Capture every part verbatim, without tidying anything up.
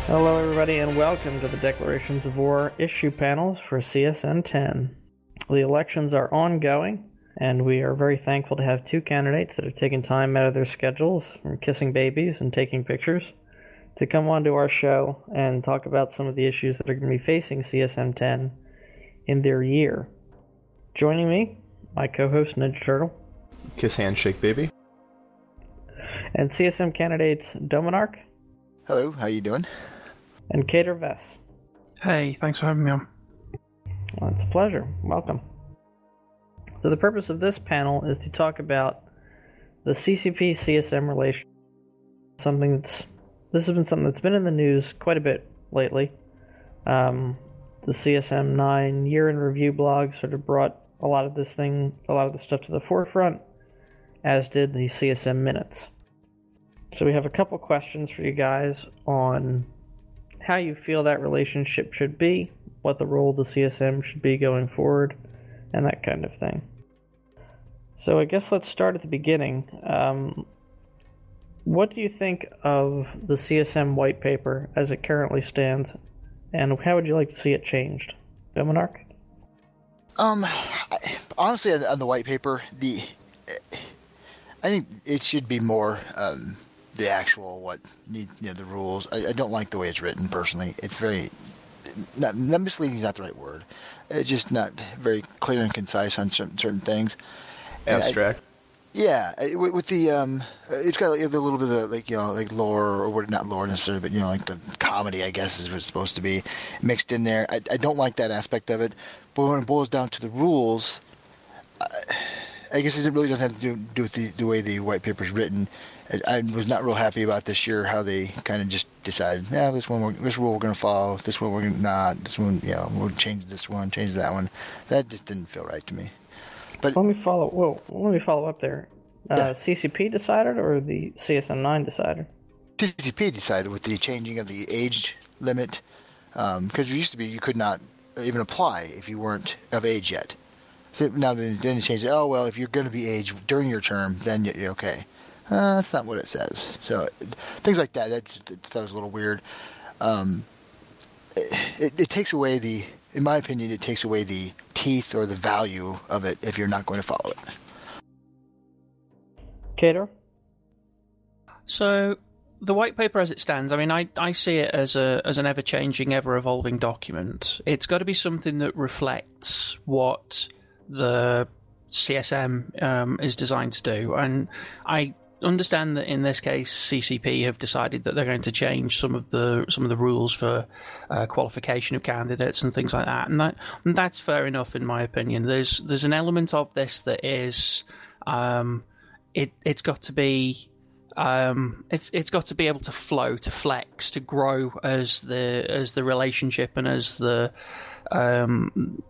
Hello everybody and welcome to the Declarations of War issue panels for C S M ten. The elections are ongoing and we are very thankful to have two candidates that have taken time out of their schedules from kissing babies and taking pictures to come onto our show and talk about some of the issues that are going to be facing C S M ten in their year. Joining me, my co-host Ninja Turtle. Kiss handshake baby. And C S M candidates Dominarch. Hello, how you doing? And Cater Vess. Hey, thanks for having me on. Well, it's a pleasure. Welcome. So the purpose of this panel is to talk about the C C P C S M relation. Something that's this has been something that's been in the news quite a bit lately. Um, the C S M nine year in review blog sort of brought a lot of this thing, a lot of this stuff to the forefront, as did the C S M minutes. So we have a couple questions for you guys on how you feel that relationship should be, what the role of the C S M should be going forward, and that kind of thing. So I guess let's start at the beginning. Um, what do you think of the C S M white paper as it currently stands, and how would you like to see it changed? Dominarch? Um, I, honestly, on the, on the white paper, the I think it should be more um, the actual what needs, you know, the rules. I, I don't like the way it's written personally. It's very not, not misleading is not the right word. It's just not very clear and concise on certain certain things. Abstract. I, yeah, with, with the um, it's got like a little bit of like you know like lore or what not lore necessarily, but you know like the comedy I guess is what it's supposed to be mixed in there. I, I don't like that aspect of it. But when it boils down to the rules, uh, I guess it really doesn't have to do, do with the, the way the white paper is written. I, I was not real happy about this year how they kind of just decided, yeah, this one, we're, this rule we're going to follow, this one we're not, this one, you know, we'll change this one, change that one. That just didn't feel right to me. But let me follow. Whoa, let me follow up there. Uh, yeah. C C P decided, or the C S M nine decided? C C P decided with the changing of the age limit, because um, it used to be you could not even apply if you weren't of age yet. So now then, then they changed it. Oh well, if you're going to be age during your term, then you're okay. Uh, that's not what it says. So things like that. That's, that was a little weird. Um, it, it, it takes away the, in my opinion, it takes away the teeth or the value of it if you're not going to follow it. Cater? So, the white paper as it stands, I mean, I, I see it as a as an ever-changing, ever-evolving document. It's got to be something that reflects what the C S M um, is designed to do. And I understand that in this case, C C P have decided that they're going to change some of the some of the rules for uh, qualification of candidates and things like that. And that and that's fair enough, in my opinion. There's there's an element of this that is um, it it's got to be. Um, it's it's got to be able to flow, to flex, to grow as the as the relationship and as the um,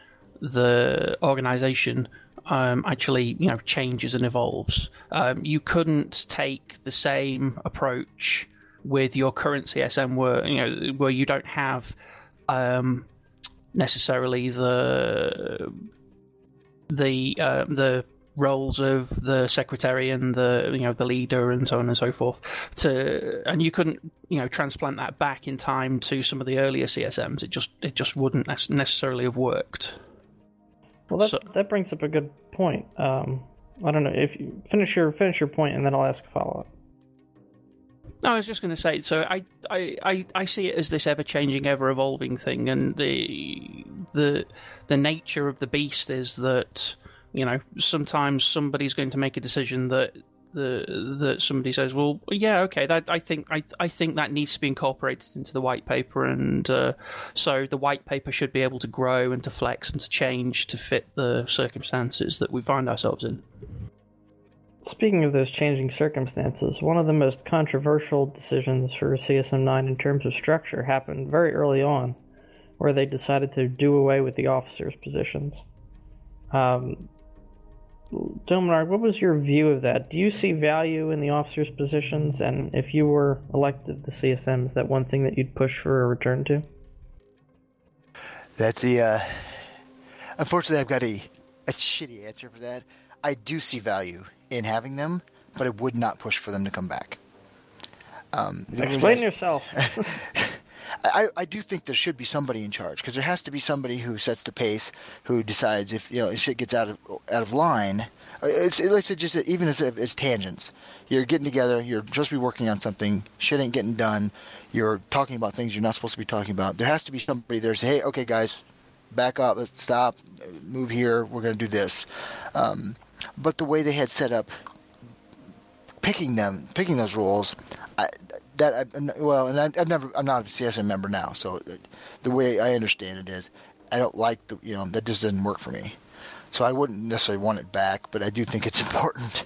the organization um, actually you know changes and evolves. Um, you couldn't take the same approach with your current C S M, where you know where you don't have um, necessarily the the uh, the roles of the secretary and the you know the leader and so on and so forth to and you couldn't you know transplant that back in time to some of the earlier C S Ms. It just it just wouldn't necessarily have worked. Well, that so, that brings up a good point. Um, I don't know if you finish your finish your point and then I'll ask a follow up. No, I was just going to say. So I, I, I, I see it as this ever changing, ever evolving thing, and the the the nature of the beast is that. You know, sometimes somebody's going to make a decision that the that somebody says, "Well, yeah, okay, that I think I I think that needs to be incorporated into the white paper," and uh, so the white paper should be able to grow and to flex and to change to fit the circumstances that we find ourselves in. Speaking of those changing circumstances, one of the most controversial decisions for C S M nine in terms of structure happened very early on, where they decided to do away with the officers' positions. Um. Dominarch, what was your view of that? Do you see value in the officers' positions? And if you were elected to C S M, is that one thing that you'd push for a return to? That's the, uh, unfortunately, I've got a, a shitty answer for that. I do see value in having them, but I would not push for them to come back. Um, Explain yourself. I, I do think there should be somebody in charge, because there has to be somebody who sets the pace, who decides if you know if shit gets out of out of line. It's let's say just even as it's tangents. You're getting together. You're supposed to be working on something. Shit ain't getting done. You're talking about things you're not supposed to be talking about. There has to be somebody there to say, hey, okay, guys, back up. Let's stop. Move here. We're going to do this. Um, but the way they had set up picking them, picking those rules, I, that I, well, and I, I've never. I'm not a C S M member now, so the way I understand it is, I don't like the. You know, that just doesn't work for me. So I wouldn't necessarily want it back, but I do think it's important.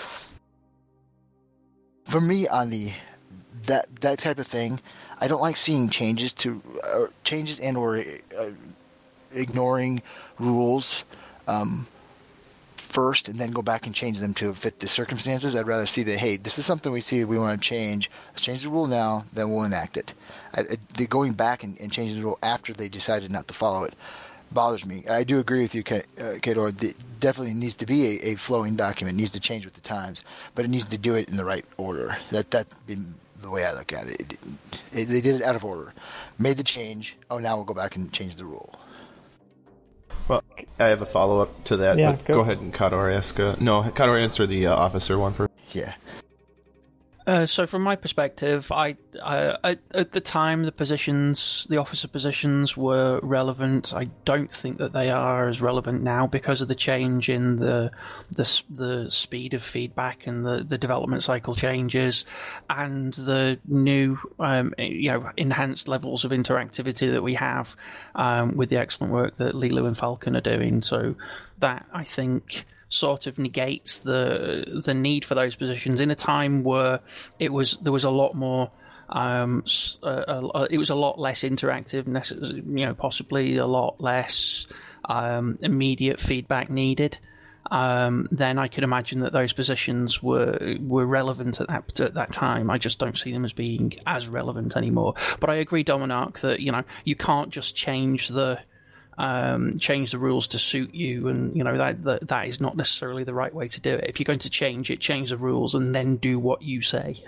For me, on the that that type of thing, I don't like seeing changes to uh, changes and or uh, ignoring rules um, first, and then go back and change them to fit the circumstances. I'd rather see that, hey, this is something we see we want to change. Let's change the rule now, then we'll enact it. I, I, they're going back and, and changing the rule after they decided not to follow it. Bothers me. I do agree with you, Kedor. Uh, it definitely needs to be a, a flowing document. It needs to change with the times, but it needs to do it in the right order. That that be the way I look at it. It, it. They did it out of order. Made the change. Oh, now we'll go back and change the rule. Well, I have a follow-up to that. Yeah, but go. go ahead and Kador ask. Uh, no, Kador answer the uh, officer one first. Yeah. Uh, so from my perspective, I, I at, at the time the positions, the officer positions were relevant. I don't think that they are as relevant now because of the change in the the, the speed of feedback and the, the development cycle changes, and the new um, you know enhanced levels of interactivity that we have um, with the excellent work that Lilu and Falcon are doing. So that, I think, sort of negates the the need for those positions in a time where it was there was a lot more um uh, uh, it was a lot less interactive, you know, possibly a lot less um immediate feedback needed. Um, then I could imagine that those positions were were relevant at that at that time. I just don't see them as being as relevant anymore. But I agree, Dominark, that you know you can't just change the Um, change the rules to suit you, and you know that, that that is not necessarily the right way to do it. If you're going to change it, change the rules and then do what you say.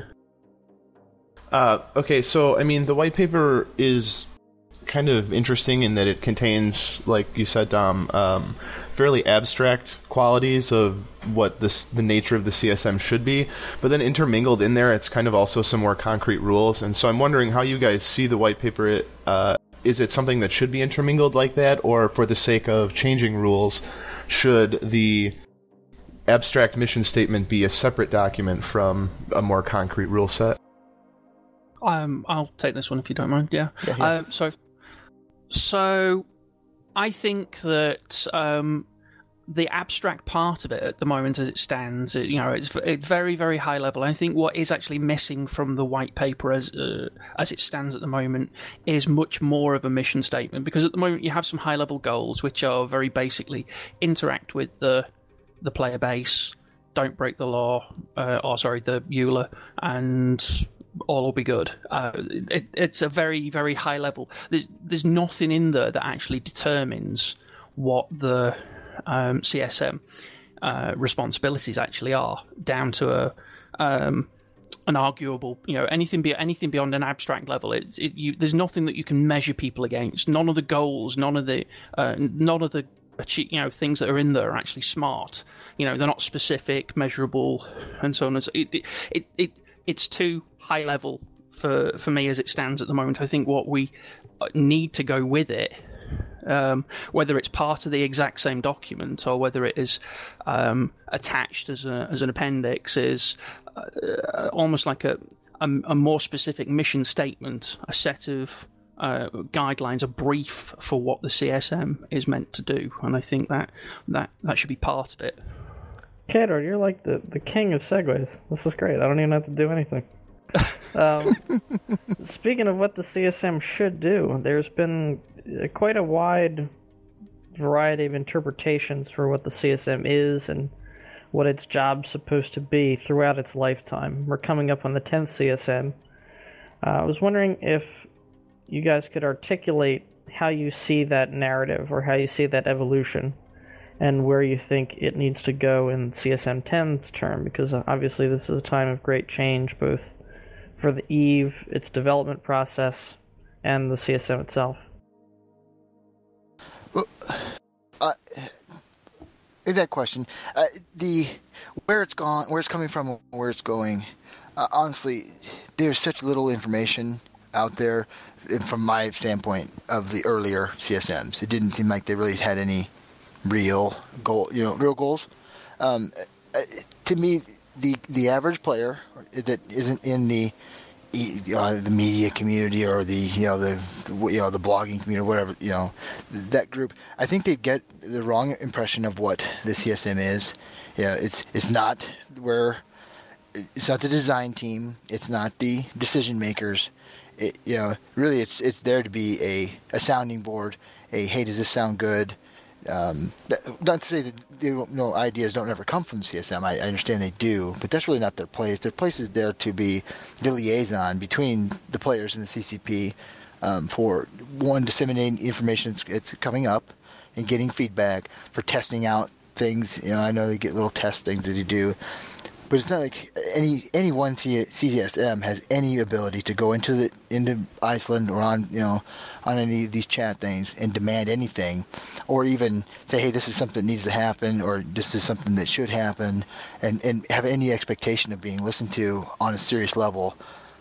Uh, okay, so I mean, the white paper is kind of interesting in that it contains, like you said, Dom, um, fairly abstract qualities of what this, the nature of the C S M should be, but then intermingled in there, it's kind of also some more concrete rules. And so I'm wondering how you guys see the white paper. Uh, Is it something that should be intermingled like that, or for the sake of changing rules, should the abstract mission statement be a separate document from a more concrete rule set? Um, I'll take this one if you don't mind. Yeah. Yeah, yeah. Uh, so, so I think that um, the abstract part of it at the moment, as it stands, it, you know, it's, it's very, very high level. I think what is actually missing from the white paper as uh, as it stands at the moment is much more of a mission statement, because at the moment you have some high level goals which are very basically interact with the the player base, don't break the law, uh, or sorry, the E U L A, and all will be good. Uh, it, it's a very, very high level. There's, there's nothing in there that actually determines what the Um, C S M uh, responsibilities actually are, down to a um, an arguable, you know, anything be anything beyond an abstract level. It, it, you, there's nothing that you can measure people against. None of the goals, none of the uh, none of the you know things that are in there are actually smart. You know, they're not specific, measurable, and so on. And so it, it, it, it it's too high level for for me as it stands at the moment. I think what we need to go with it. Um, whether it's part of the exact same document or whether it is um, attached as a, as an appendix, is uh, almost like a, a, a more specific mission statement, a set of uh, guidelines, a brief for what the C S M is meant to do, and I think that that, that should be part of it. Kedor, you're like the, the king of segues. This is great. I don't even have to do anything. um, speaking of what the C S M should do, there's been quite a wide variety of interpretations for what the C S M is and what its job's supposed to be throughout its lifetime. We're coming up on the tenth C S M. Uh, I was wondering if you guys could articulate how you see that narrative or how you see that evolution and where you think it needs to go in C S M ten's term, because obviously this is a time of great change, both for the EVE, its development process, and the C S M itself? Well, uh, in that question, uh, the where it's gone, where it's coming from, where it's going. Uh, honestly, there's such little information out there from my standpoint of the earlier C S Ms. It didn't seem like they really had any real goal, you know, real goals. Um, to me, the the average player that isn't in the uh, the media community or the you know the you know the blogging community or whatever, you know, that group, I think they get the wrong impression of what the C S M is. Yeah, it's it's not where it's not the design team, it's not the decision makers. It, you know, really, it's it's there to be a, a sounding board. A hey, does this sound good? Um, that, not to say that they don't, no ideas don't ever come from the C S M. I, I understand they do, but that's really not their place. Their place is there to be the liaison between the players and the C C P um, for one, disseminating information that's it's coming up and getting feedback, for testing out things. You know, I know they get little test things that they do. But it's not like any any one C S M has any ability to go into the into Iceland or on you know on any of these chat things and demand anything, or even say, hey, this is something that needs to happen, or this is something that should happen, and, and have any expectation of being listened to on a serious level.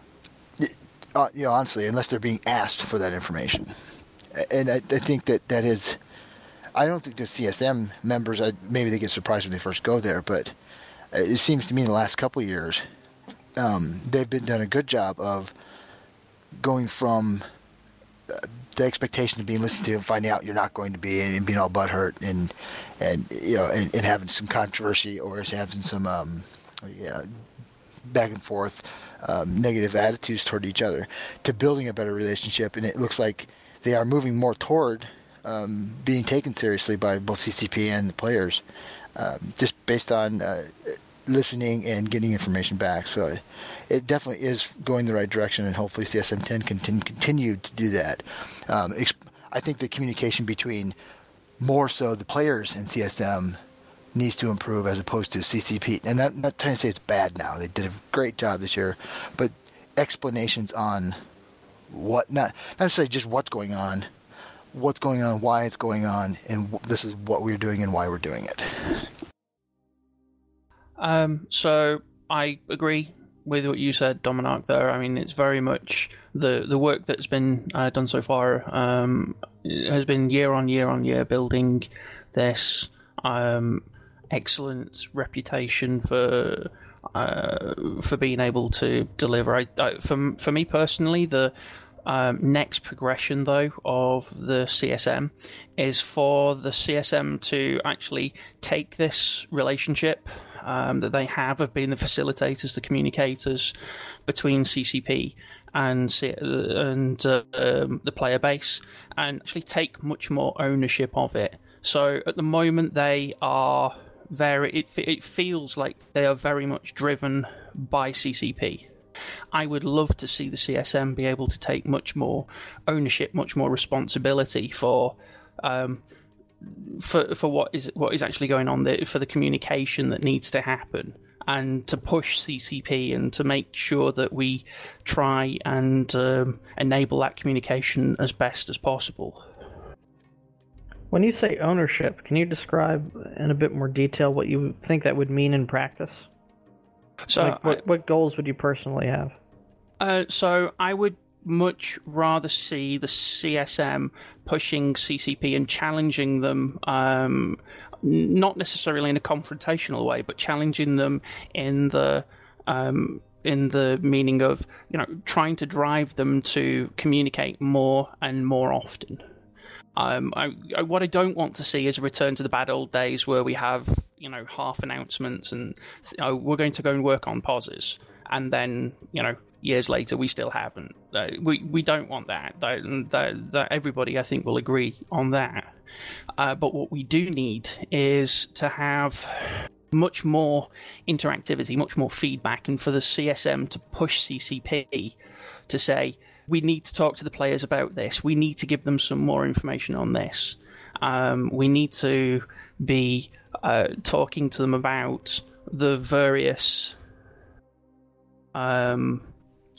Uh, you know, honestly, unless they're being asked for that information, and I, I think that that is. I don't think the C S M members. I, maybe they get surprised when they first go there, but. It seems to me in the last couple of years, um, they've been done a good job of going from uh, the expectation of being listened to and finding out you're not going to be, and, and being all butthurt and and you know and, and having some controversy or having some um, yeah, back and forth um, negative attitudes toward each other, to building a better relationship. And it looks like they are moving more toward um, being taken seriously by both C C P and the players. Um, just based on uh, listening and getting information back. So it definitely is going the right direction, and hopefully C S M ten can continue to do that. Um, I think the communication between more so the players and C S M needs to improve as opposed to C C P. And I'm not trying to say it's bad now. They did a great job this year. But explanations on what, not, not necessarily just what's going on, what's going on, why it's going on, and this is what we're doing and why we're doing it. Um, so I agree with what you said, Dominic, there. I mean, it's very much the, the work that's been uh, done so far um, has been year on year on year building this um, excellent reputation for uh, for being able to deliver. I, I, for, for me personally, the Um, next progression, though, of the C S M is for the C S M to actually take this relationship um, that they have of being the facilitators, the communicators between C C P and C- and uh, um, the player base, and actually take much more ownership of it. So at the moment, they are very. It, it feels like they are very much driven by C C P. I would love to see the C S M be able to take much more ownership, much more responsibility for um, for for what is what is actually going on there, for the communication that needs to happen, and to push C C P and to make sure that we try and um, enable that communication as best as possible. When you say ownership, can you describe in a bit more detail what you think that would mean in practice? So, like what, I, what goals would you personally have? Uh, so, I would much rather see the C S M pushing C C P and challenging them, um, not necessarily in a confrontational way, but challenging them in the um, in the meaning of, you know, trying to drive them to communicate more and more often. Um, I, I, what I don't want to see is a return to the bad old days where we have, you know, half announcements and oh, we're going to go and work on pauses, and then, you know, years later we still haven't. Uh, we we don't want that. That, that. that everybody, I think, will agree on that. Uh, but what we do need is to have much more interactivity, much more feedback, and for the C S M to push C C P to say, we need to talk to the players about this. We need to give them some more information on this. Um, we need to be uh, talking to them about the various um,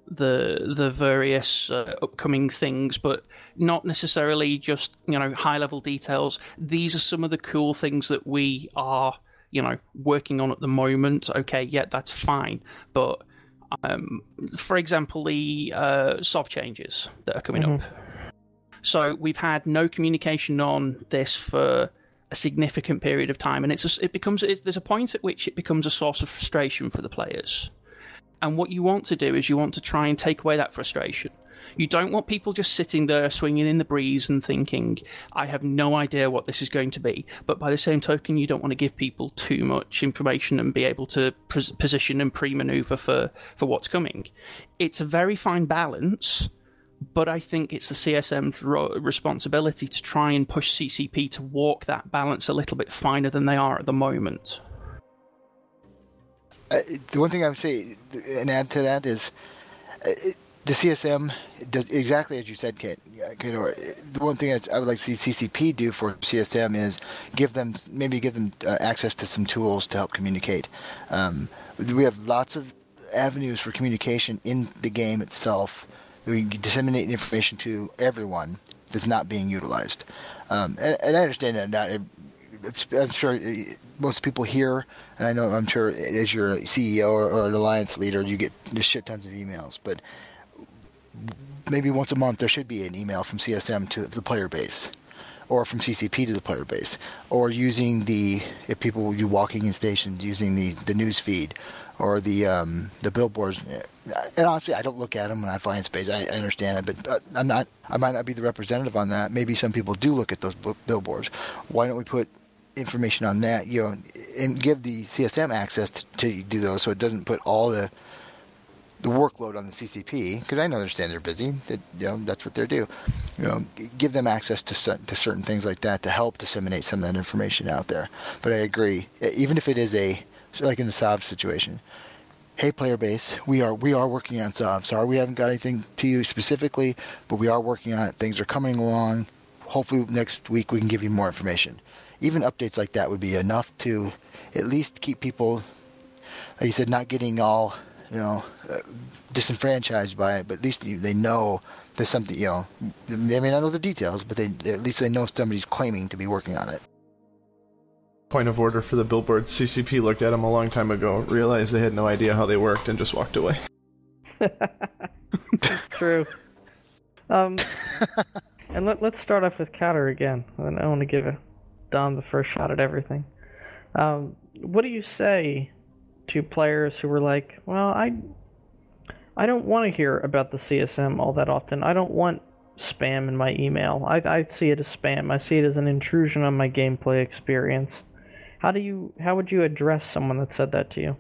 the the various uh, upcoming things, but not necessarily just, you know, high level details. These are some of the cool things that we are, you know, working on at the moment. Okay, yeah, that's fine, but um, for example, the uh, S O V changes that are coming mm-hmm. up. So we've had no communication on this for a significant period of time, and it's a, it becomes it's, there's a point at which it becomes a source of frustration for the players. And what you want to do is you want to try and take away that frustration. You don't want people just sitting there swinging in the breeze and thinking, I have no idea what this is going to be. But by the same token, you don't want to give people too much information and be able to pres- position and pre-maneuver for, for what's coming. It's a very fine balance, but I think it's the C S M's ro- responsibility to try and push C C P to walk that balance a little bit finer than they are at the moment. Uh, the one thing I would say, and add to that, is uh, it, the C S M does exactly as you said, Kit. The one thing that I would like to see C C P do for C S M is give them maybe give them uh, access to some tools to help communicate. Um, we have lots of avenues for communication in the game itself. We can disseminate information to everyone that's not being utilized. Um, and, and I understand that not. I'm sure most people here, and I know I'm sure as your C E O or, or an alliance leader, you get just shit tons of emails. But maybe once a month there should be an email from C S M to the player base, or from C C P to the player base, or using the if people do walking in stations using the, the news feed or the um, the billboards. And honestly, I don't look at them when I fly in space. I, I understand it, but I'm not. I might not be the representative on that. Maybe some people do look at those billboards. Why don't we put information on that, you know, and give the C S M access to, to do those, so it doesn't put all the the workload on the C C P, because I understand they're busy. That, you know, that's what they do. You know, give them access to to certain things like that to help disseminate some of that information out there. But I agree, even if it is a like in the S O V situation. Hey, player base, we are we are working on S O V. Sorry, we haven't got anything to you specifically, but we are working on it. Things are coming along. Hopefully next week we can give you more information. Even updates like that would be enough to at least keep people, like you said, not getting all, you know, uh, disenfranchised by it, but at least they know there's something, you know, they may not know the details, but they at least they know somebody's claiming to be working on it. Point of order for the billboards. C C P looked at them a long time ago, realized they had no idea how they worked, and just walked away. True. Um, and let, let's start off with Counter again. I want to give a Dom the first shot at everything. Um, what do you say to players who were like, well, I I don't want to hear about the C S M all that often. I don't want spam in my email. I, I see it as spam. I see it as an intrusion on my gameplay experience. How do you? How would you address someone that said that to you?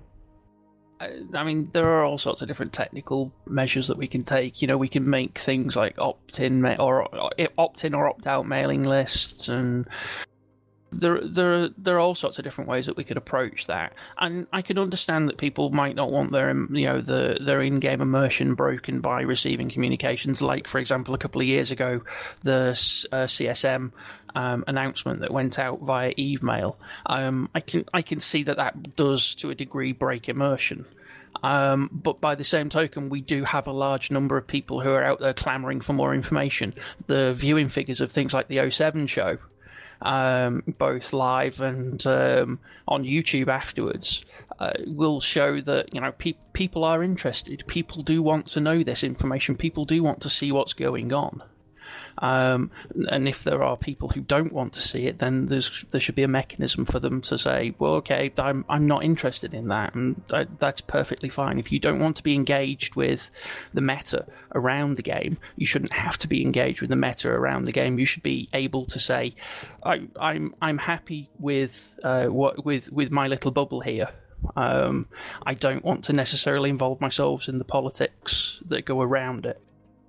I mean, there are all sorts of different technical measures that we can take. You know, we can make things like opt-in or, or opt-in or opt-out mailing lists, and There, there, there are all sorts of different ways that we could approach that, and I can understand that people might not want their, you know, the their in-game immersion broken by receiving communications. Like, for example, a couple of years ago, the uh, C S M um, announcement that went out via Evemail. Um, I can, I can see that that does to a degree break immersion. Um, but by the same token, we do have a large number of people who are out there clamoring for more information. The viewing figures of things like the oh seven show. Um, both live and um, on YouTube afterwards, uh, will show that, you know, pe- people are interested. People do want to know this information. People do want to see what's going on. Um, and if there are people who don't want to see it, then there's there should be a mechanism for them to say, well, okay, I'm I'm not interested in that, and that, that's perfectly fine. If you don't want to be engaged with the meta around the game, you shouldn't have to be engaged with the meta around the game. You should be able to say, I, I'm I'm happy with uh, what with with my little bubble here. Um, I don't want to necessarily involve myself in the politics that go around it.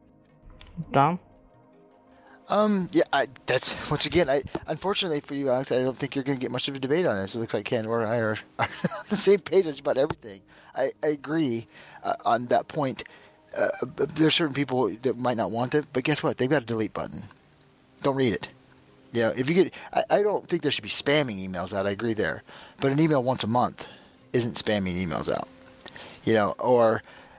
Dom? Um, yeah, I, that's, once again, I unfortunately for you, Alex, I don't think you're going to get much of a debate on this. It looks like Ken or I are, are on the same page on about everything. I, I agree uh, on that point. Uh, there's certain people that might not want it, but guess what? They've got a delete button. Don't read it. You know, if you get, I, I don't think there should be spamming emails out. I agree there, but an email once a month isn't spamming emails out. You know, or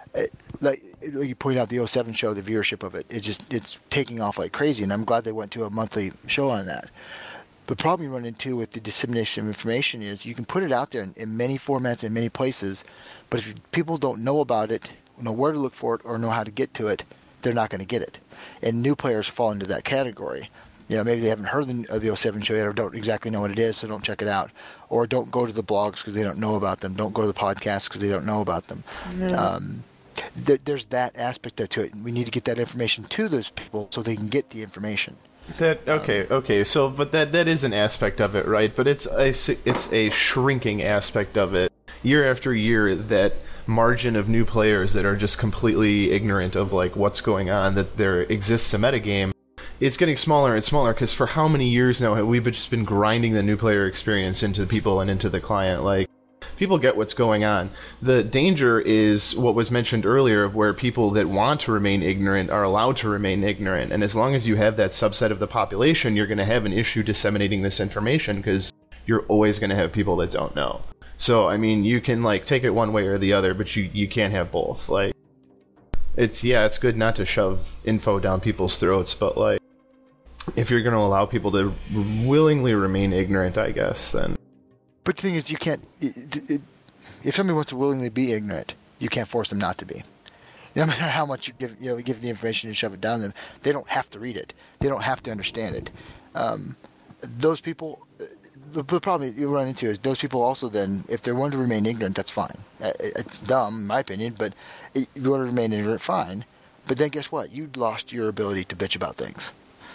It, like, like you pointed out, the oh seven show, the viewership of it, it just it's taking off like crazy, and I'm glad they went to a monthly show on that. The problem you run into with the dissemination of information is you can put it out there in, in many formats in many places, but if people don't know about it, know where to look for it, or know how to get to it, they're not going to get it. And new players fall into that category. You know, maybe they haven't heard the, of the oh seven show yet, or don't exactly know what it is, so don't check it out. Or don't go to the blogs because they don't know about them. Don't go to the podcasts because they don't know about them. Yeah. Um, there, there's that aspect there to it. We need to get that information to those people so they can get the information. That okay, okay. So, but that that is an aspect of it, right? But it's a it's a shrinking aspect of it. Year after year, that margin of new players that are just completely ignorant of like what's going on, that there exists a metagame, it's getting smaller and smaller. Because for how many years now have we just been grinding the new player experience into people and into the client? Like, people get what's going on. The danger is what was mentioned earlier, of where people that want to remain ignorant are allowed to remain ignorant. And as long as you have that subset of the population, you're going to have an issue disseminating this information, because you're always going to have people that don't know. So, I mean, you can, like, take it one way or the other, but you, you can't have both. Like, it's, yeah, it's good not to shove info down people's throats, but, like, if you're going to allow people to willingly remain ignorant, I guess, then... But the thing is, you can't... It, it, if somebody wants to willingly be ignorant, you can't force them not to be. No matter how much you give, you know, give the information and shove it down them, they don't have to read it. They don't have to understand it. Um, those people... The, the problem you run into is those people also then, if they want to remain ignorant, that's fine. It's dumb, in my opinion, but if you want to remain ignorant, fine. But then guess what? You lost your ability to bitch about things.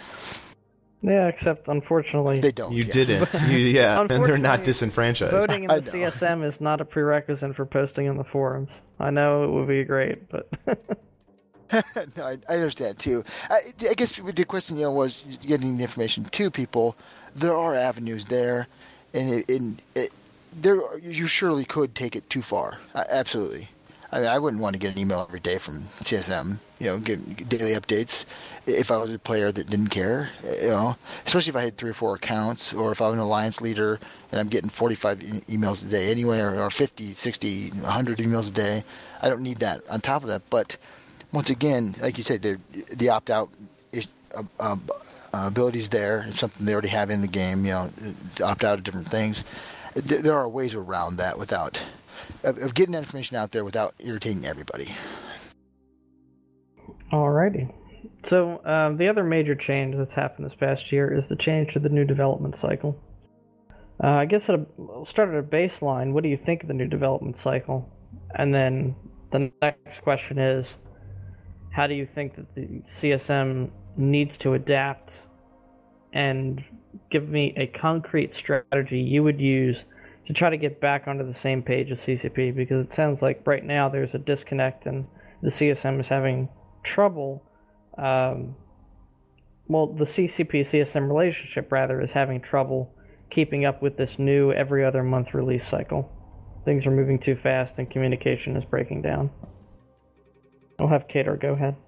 Yeah, except unfortunately... They don't. You yeah. did it. You, yeah, and they're not disenfranchised. Voting in the C S M is not a prerequisite for posting in the forums. I know it would be great, but... no, I, I understand, too. I, I guess the question, you know, was getting the information to people. There are avenues there, and it, it, it, there you surely could take it too far. Uh, absolutely. I mean, I wouldn't want to get an email every day from C S M, you know, get daily updates if I was a player that didn't care, you know, especially if I had three or four accounts, or if I was an alliance leader and I'm getting forty-five e- emails a day anyway, or, or fifty, sixty, one hundred emails a day. I don't need that on top of that. But once again, like you said, the, the opt-out is, uh, uh, Uh, abilities there. It's something they already have in the game, you know, opt out of different things. There, there are ways around that without, of, of getting that information out there without irritating everybody. Alrighty. So, um, the other major change that's happened this past year is the change to the new development cycle. Uh, I guess at a, start at a baseline, what do you think of the new development cycle? And then the next question is, how do you think that the C S M needs to adapt, and give me a concrete strategy you would use to try to get back onto the same page as C C P, because it sounds like right now there's a disconnect and the C S M is having trouble, um, well, the C C P C S M relationship, rather, is having trouble keeping up with this new every other month release cycle. Things are moving too fast and communication is breaking down. I'll have Kadar go ahead.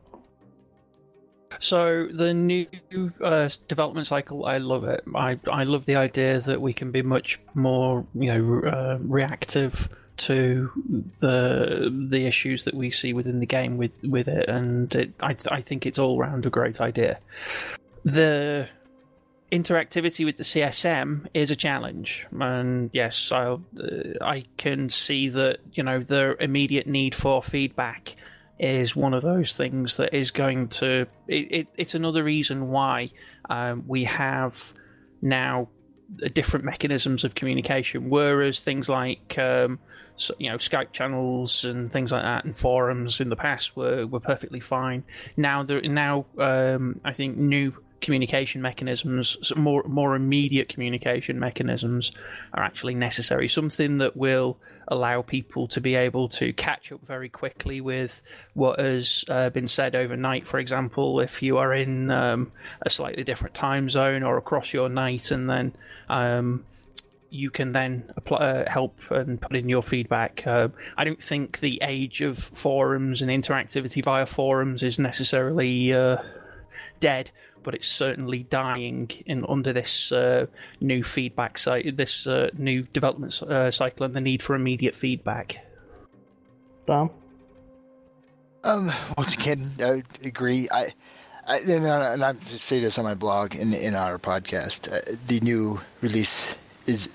So the new uh, development cycle, I love it. I I love the idea that we can be much more, you know, uh, reactive to the the issues that we see within the game with with it, and it, I I think it's all round a great idea. The interactivity with the C S M is a challenge, and yes, I uh, I can see that, you know, the immediate need for feedback is one of those things that is going to... It, it, it's another reason why um, we have now different mechanisms of communication, whereas things like um, so, you know, Skype channels and things like that and forums in the past were, were perfectly fine. Now, there, now um, I think new communication mechanisms, more more immediate communication mechanisms, are actually necessary. Something that will allow people to be able to catch up very quickly with what has uh, been said overnight. For example, if you are in um, a slightly different time zone or across your night, and then um, you can then apply, uh, help and put in your feedback. Uh, I don't think the age of forums and interactivity via forums is necessarily uh, dead, but it's certainly dying in under this uh, new feedback site, this uh, new development uh, cycle, and the need for immediate feedback. Dom? Um, once again, I agree. I, I and, I, and I just say this on my blog and in, in our podcast. Uh, the new release is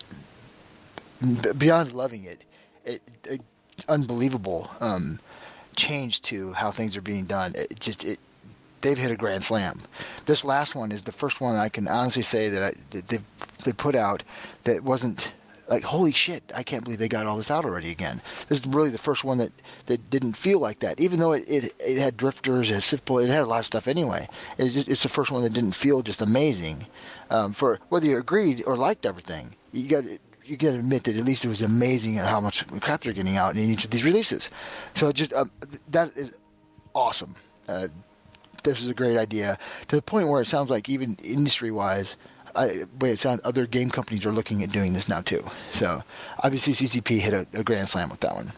beyond loving it. It, it unbelievable um, change to how things are being done. It just it they've hit a grand slam. This last one is the first one I can honestly say that, I, that they they put out that wasn't like, holy shit, I can't believe they got all this out already again. This is really the first one that, that didn't feel like that, even though it, it, it had drifters, it had SIFPO, it had a lot of stuff anyway. It's, just, it's the first one that didn't feel just amazing. Um, for whether you agreed or liked everything, you got you got to admit that at least it was amazing at how much crap they're getting out in each of these releases. So it just um, that is awesome. Uh, this is a great idea, to the point where it sounds like even industry-wise, I, way it sounds, other game companies are looking at doing this now too. So obviously C C P hit a, a grand slam with that one.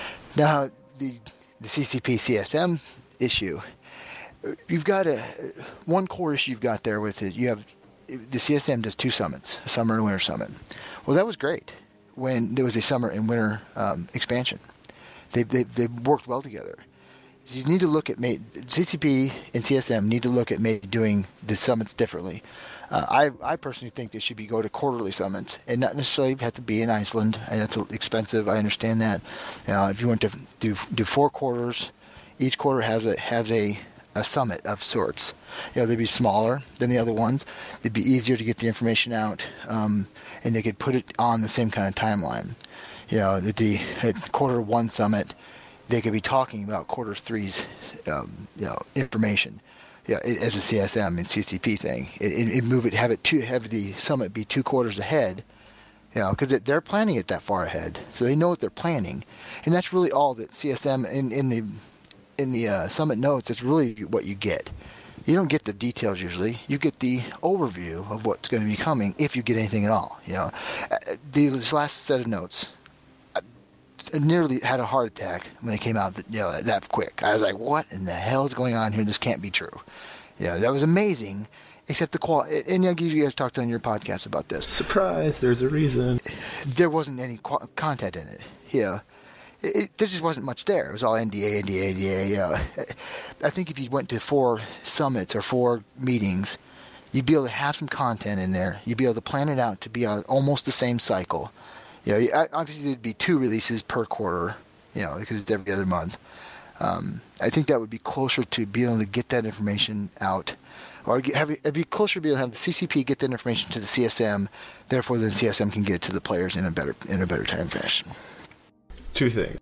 Now the the C C P C S M issue, you've got a one core issue you've got there with it. You have the C S M does two summits, a summer and winter summit. Well, that was great when there was a summer and winter um, expansion. They they they worked well together. You need to look at maybe C C P and C S M need to look at maybe doing the summits differently. Uh, I I personally think they should be go to quarterly summits and not necessarily have to be in Iceland. And that's expensive. I understand that. Uh, if you want to do do four quarters, each quarter has a has a, a summit of sorts. You know, they'd be smaller than the other ones. They'd be easier to get the information out, um, and they could put it on the same kind of timeline. You know, at the at quarter one summit, they could be talking about quarter three's um, you know information. Yeah, as a C S M and C C P thing, it, it, it move it, have it two, have the summit be two quarters ahead, you know, because they're planning it that far ahead, so they know what they're planning, and that's really all that C S M in in the in the uh, summit notes. That's really what you get. You don't get the details usually. You get the overview of what's going to be coming, if you get anything at all. You know, the this last set of notes, I nearly had a heart attack when they came out, you know, that quick. I was like, what in the hell is going on here? This can't be true. You know, that was amazing, except the quality. And you guys talked on your podcast about this. Surprise, there's a reason. There wasn't any qu- content in it. You know, it, it, there just wasn't much there. It was all N D A, N D A, N D A. You know, I think if you went to four summits or four meetings, you'd be able to have some content in there. You'd be able to plan it out to be on almost the same cycle. You know, obviously there'd be two releases per quarter, you know, because it's every other month. Um, I think that would be closer to being able to get that information out, or have it'd be closer to being able to have the C C P get that information to the C S M. Therefore, then C S M can get it to the players in a better in a better time fashion. Two things.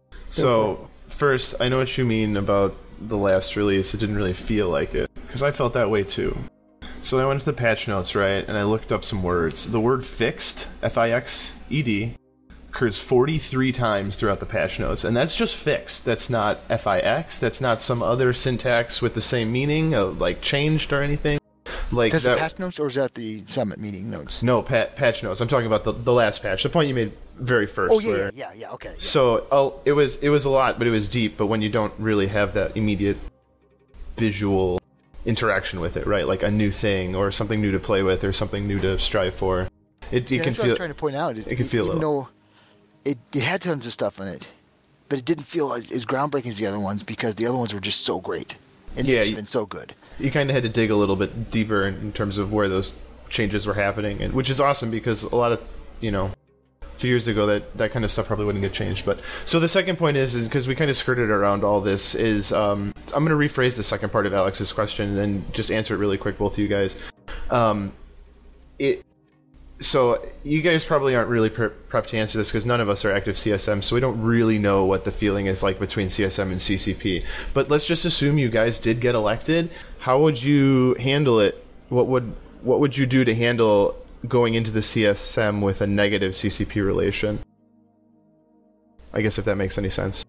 So first, I know what you mean about the last release. It didn't really feel like it, because I felt that way too. So I went to the patch notes, right, and I looked up some words. The word fixed, F I X E D, occurs forty-three times throughout the patch notes, and that's just fixed. That's not F I X. That's not some other syntax with the same meaning, uh, like changed or anything. Like that's that, the patch notes, or is that the summit meeting notes? No, pat, patch notes. I'm talking about the, the last patch, the point you made very first. Oh yeah, where, yeah, yeah, yeah, okay. Yeah. So oh, it was it was a lot, but it was deep. But when you don't really have that immediate visual interaction with it, right? Like a new thing or something new to play with or something new to strive for. It, it yeah, can that's feel. what I was trying to point out. Is it can feel even low. though it, it had tons of stuff in it, but it didn't feel as, as groundbreaking as the other ones because the other ones were just so great and yeah, it's been so good. You kind of had to dig a little bit deeper in, in terms of where those changes were happening, and which is awesome because a lot of you know. Few years ago that that kind of stuff probably wouldn't get changed. But so the second point is is because we kind of skirted around all this is um, I'm going to rephrase the second part of Alex's question and just answer it really quick, both of you guys. Um, it so you guys probably aren't really pre- prepped to answer this because none of us are active C S M, so we don't really know what the feeling is like between C S M and C C P. But let's just assume you guys did get elected. How would you handle it? What would what would you do to handle going into the C S M with a negative C C P relation? I guess if that makes any sense.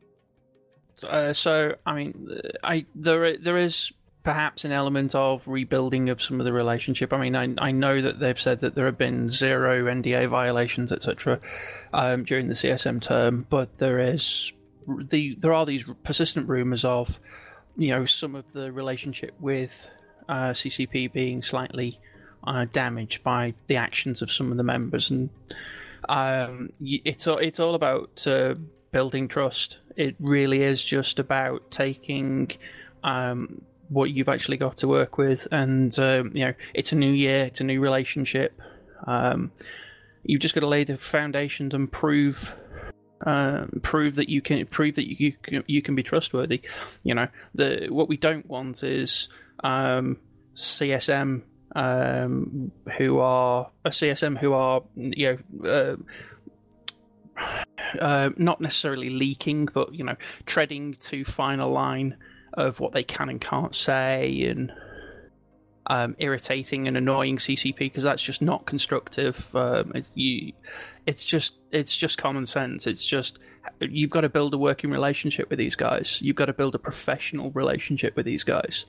Uh, so, I mean, I there there is perhaps an element of rebuilding of some of the relationship. I mean, I I know that they've said that there have been zero N D A violations, et cetera, um, during the C S M term, but there is the there are these persistent rumours of, you know, some of the relationship with uh, C C P being slightly Uh, damaged by the actions of some of the members, and um, it's all it's all about uh, building trust. It really is just about taking um, what you've actually got to work with, and um, you know, it's a new year, it's a new relationship. Um, you've just got to lay the foundations and prove, uh, prove that you can prove that you you, you can be trustworthy. You know, the what we don't want is um, C S M um, who are a C S M who are you know. Uh, Uh, not necessarily leaking, but you know, treading too fine a line of what they can and can't say, and um, irritating and annoying C C P, because that's just not constructive. Um, it, you, it's just it's just common sense. It's just you've got to build a working relationship with these guys. You've got to build a professional relationship with these guys,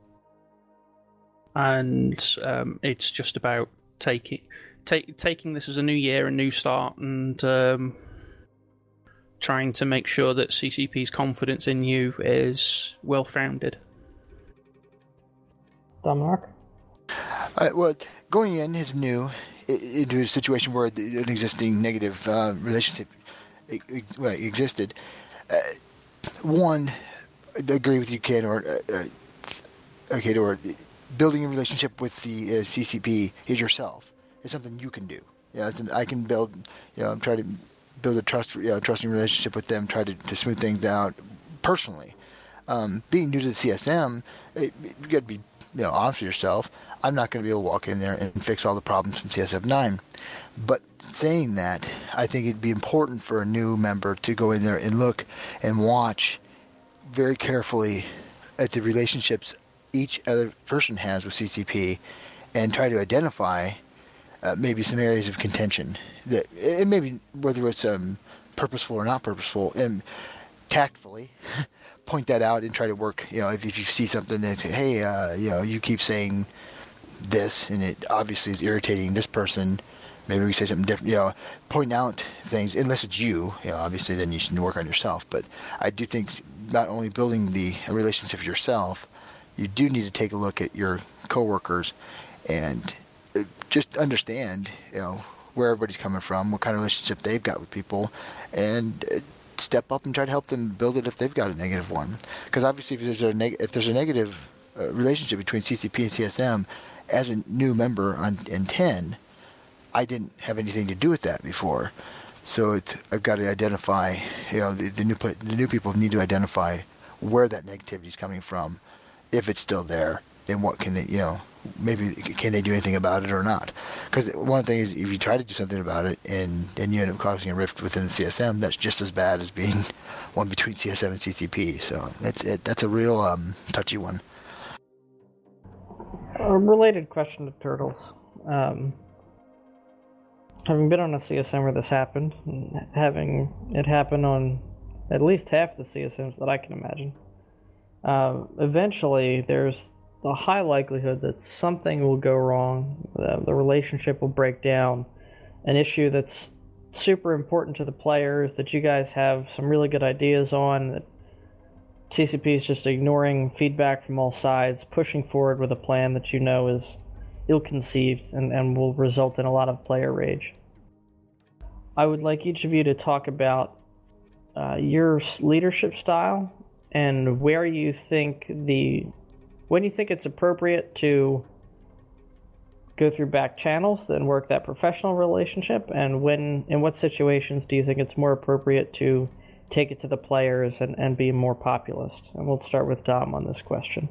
and um, it's just about taking. Take, taking this as a new year, a new start, and um, trying to make sure that C C P's confidence in you is well-founded. Dominic? Uh, well, going in is new into a situation where an existing negative uh, relationship ex- well, existed. Uh, one, I agree with you, Ken, or uh, okay, or building a relationship with the uh, C C P is yourself. It's something you can do. You know, it's an, I can build, you know, I'm trying to build a trust, you know, trusting relationship with them, try to, to smooth things out personally. Um, being new to the C S M, it, you got to be, you know, honest with yourself. I'm not going to be able to walk in there and fix all the problems from C S M nine. But saying that, I think it'd be important for a new member to go in there and look and watch very carefully at the relationships each other person has with C C P and try to identify Uh, maybe some areas of contention that, and maybe whether it's um, purposeful or not purposeful, and tactfully point that out and try to work. You know, if, if you see something that, hey, uh, you know, you keep saying this, and it obviously is irritating this person. Maybe we say something different. You know, point out things. Unless it's you, you know, obviously then you should work on yourself. But I do think not only building the relationship yourself, you do need to take a look at your coworkers and just understand, you know, where everybody's coming from, what kind of relationship they've got with people, and uh, step up and try to help them build it if they've got a negative one. Because obviously, if there's a neg- if there's a negative uh, relationship between C C P and C S M, as a new member on in ten, I didn't have anything to do with that before. So it, I've got to identify, you know, the, the new the new people need to identify where that negativity is coming from, if it's still there, and what can they, you know. Maybe can they do anything about it or not? Because one thing is, if you try to do something about it and, and you end up causing a rift within the C S M, that's just as bad as being one between C S M and C C P. So that's it, that's a real um, touchy one. A related question to Turtles. Um, having been on a C S M where this happened, and having it happen on at least half the C S Ms that I can imagine, uh, eventually there's a high likelihood that something will go wrong, the, the relationship will break down, an issue that's super important to the players, that you guys have some really good ideas on, that C C P is just ignoring feedback from all sides, pushing forward with a plan that you know is ill-conceived and, and will result in a lot of player rage. I would like each of you to talk about uh, your leadership style and where you think the when you think it's appropriate to go through back channels, then work that professional relationship, and when, in what situations do you think it's more appropriate to take it to the players and, and be more populist? And we'll start with Dom on this question.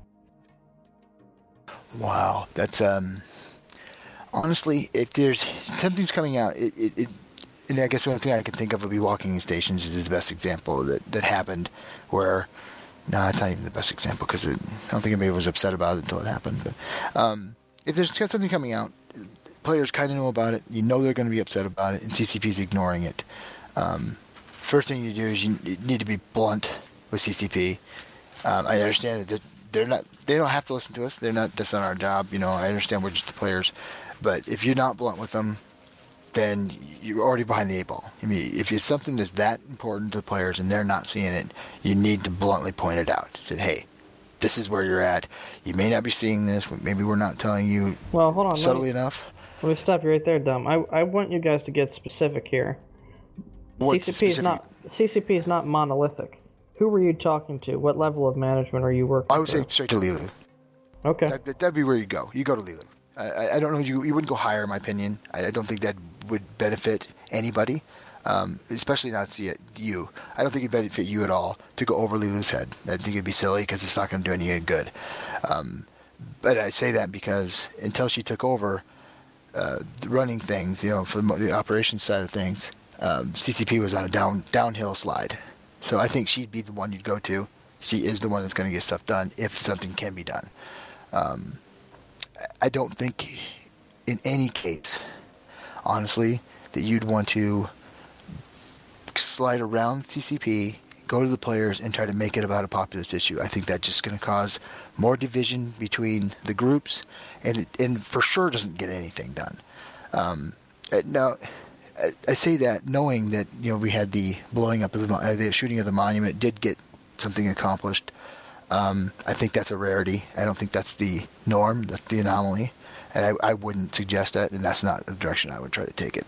Wow, that's um. Honestly, if there's something's coming out, it, it, it and I guess the only thing I can think of would be Walking Stations is the best example that that happened where. No, it's not even the best example because I don't think anybody was upset about it until it happened. But um, if there's something coming out, players kind of know about it. You know they're going to be upset about it, and C C P's ignoring it. Um, first thing you do is you need to be blunt with C C P. Um, I understand that they're not. They don't have to listen to us. They're not. That's not our job. You know, I understand we're just the players. But if you're not blunt with them, then you're already behind the eight ball. I mean, if it's something that's that important to the players and they're not seeing it, you need to bluntly point it out. Say, hey, this is where you're at. You may not be seeing this. Maybe we're not telling you well, hold on, subtly let me, enough. Let me stop you right there, Dom. I, I want you guys to get specific here. What C C P is specific- not C C P is not monolithic. Who were you talking to? What level of management are you working? I would through? say straight to Lilu. Okay. That, that'd be where you go. You go to Lilu. I, I don't know. You you wouldn't go higher, in my opinion. I, I don't think that would benefit anybody, um, especially not see you. I don't think it'd benefit you at all to go over Lilu's head. I think it'd be silly because it's not going to do any good. Um, but I say that because until she took over uh, running things, you know, for the operations side of things, um, C C P was on a down downhill slide. So I think she'd be the one you'd go to. She is the one that's going to get stuff done if something can be done. Um, I don't think in any case, honestly, that you'd want to slide around C C P, go to the players, and try to make it about a populist issue. I think that's just going to cause more division between the groups, and it, and for sure doesn't get anything done. Um, now, I, I say that knowing that, you know, we had the blowing up of the, uh, the shooting of the monument did get something accomplished. Um, I think that's a rarity. I don't think that's the norm. That's the anomaly. And I, I wouldn't suggest that, and that's not the direction I would try to take it.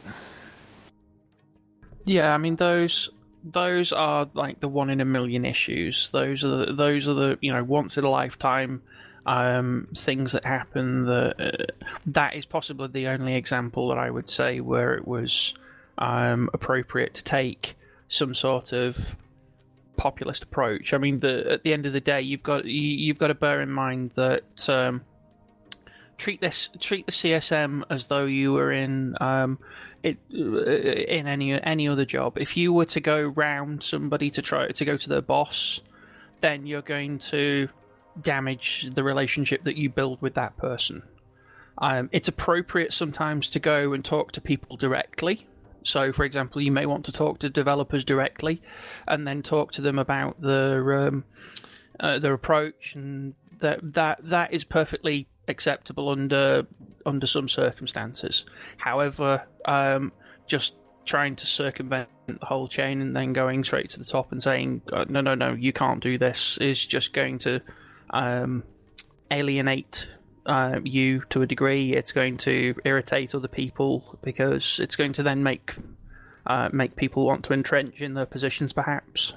Yeah, I mean, those those are like the one in a million issues. Those are the, those are the, you know, once in a lifetime um, things that happen. That uh, that is possibly the only example that I would say where it was um, appropriate to take some sort of populist approach. I mean, the, at the end of the day, you've got you, you've got to bear in mind that um, treat this treat the C S M as though you were in um, it in any any other job. If you were to go round somebody to try to go to their boss, then you're going to damage the relationship that you build with that person. Um, it's appropriate sometimes to go and talk to people directly. So, for example, you may want to talk to developers directly, and then talk to them about their um, uh, their approach, and that that that is perfectly acceptable under under some circumstances. However, um, just trying to circumvent the whole chain and then going straight to the top and saying, oh, no, no, no, you can't do this, is just going to um, alienate Uh, you to a degree. It's going to irritate other people because it's going to then make uh, make people want to entrench in their positions, perhaps.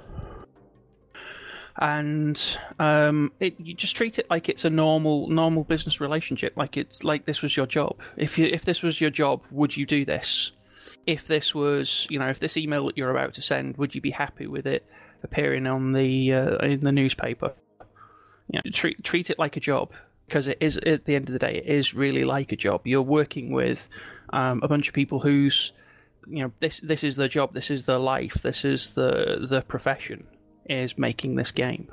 And um, it, you just treat it like it's a normal normal business relationship, like it's like this was your job. If you if this was your job, would you do this? If this was, you know, if this email that you're about to send, would you be happy with it appearing on the uh, in the newspaper? You know, treat treat it like a job. Because it is, at the end of the day, it is really like a job. You're working with um, a bunch of people whose, you know, this this is their job, this is their life, this is the the profession, is making this game.